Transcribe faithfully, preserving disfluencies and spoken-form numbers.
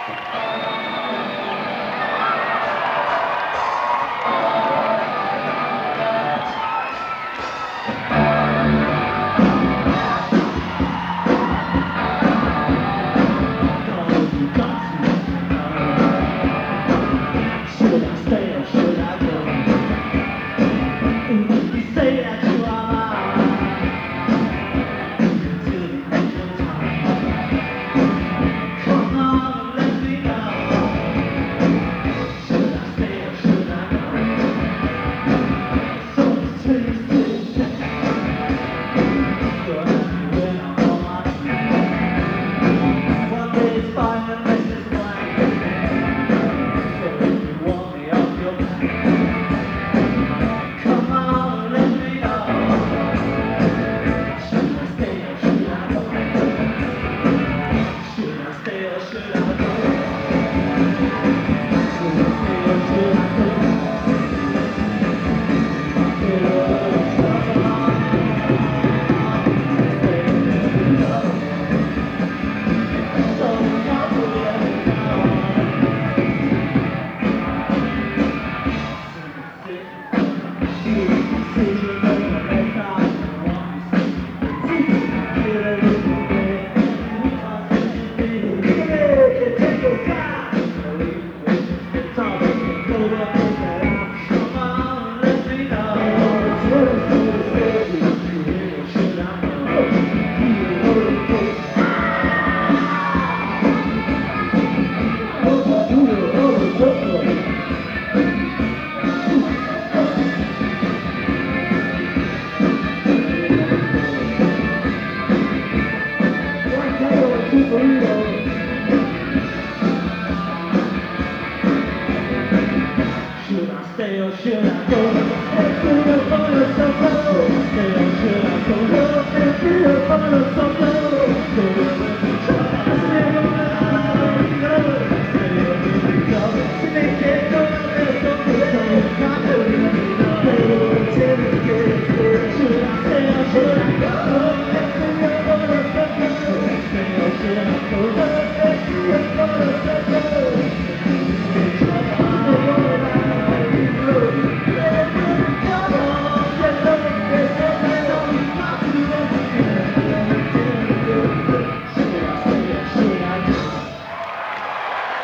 Should I stay or should I go? Should I stay or should I go? Should I stay or should I go? Should I stay or should I go?